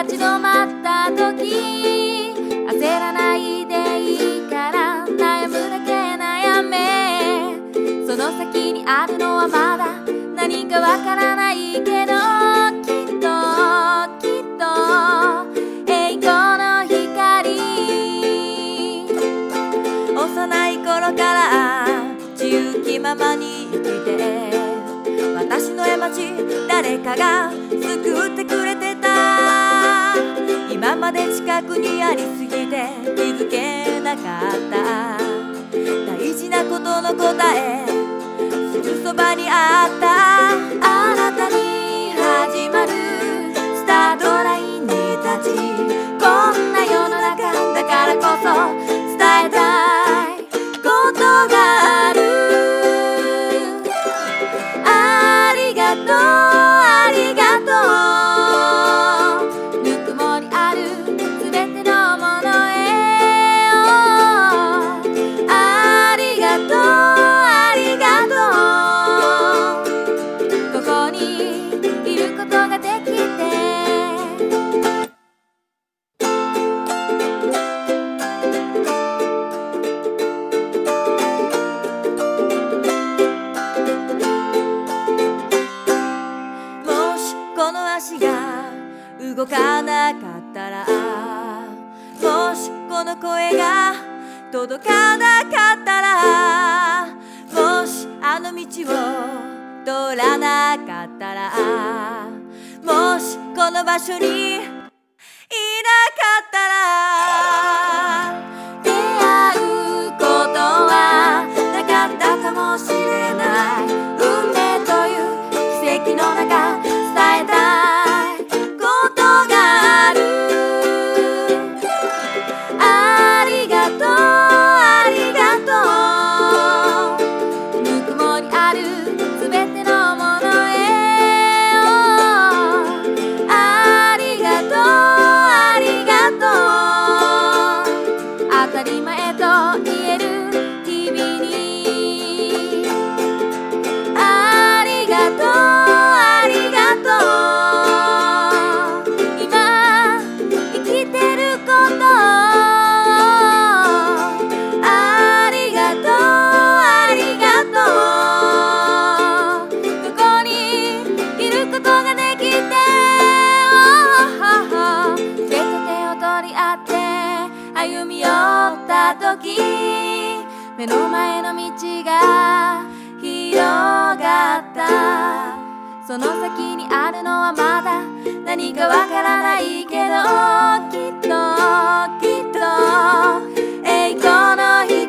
立ち止まった時、焦らないでいいから悩むだけ悩め。その先にあるのはまだ何かわからないけど、きっと栄光の光。幼い頃から自由気ままに生きて、私の過ち誰かが救ってくれてた。今まで近くにありすぎて気づけなかった。大事なことの答えすぐそばにあった。新たに始まるスタートラインに立ち、こんな世の中だからこそ伝えたいことがある。ありがとうありがとう、ぬくもりあるすべてのものへ。ありがとうありがとう、ここにいることができて。この足が動かなかったら、もしこの声が届かなかったら、もしあの道を通らなかったら、もしこの場所にいなかったら、出会うことはなかったかもしれない。運命という奇跡の中伝えたいことがある。ありがとうありがとう、ぬくもりあるすべてのものへ。ありがとうありがとう、当たり前と言える日々に。ありがとうありがとう、今生きてること。ありがとうありがとう、ここにいることができて。手と手を取り合って歩み寄った時、目の前の道が広がった。その先にあるのはまだ何かわからないけど、きっと栄光の光。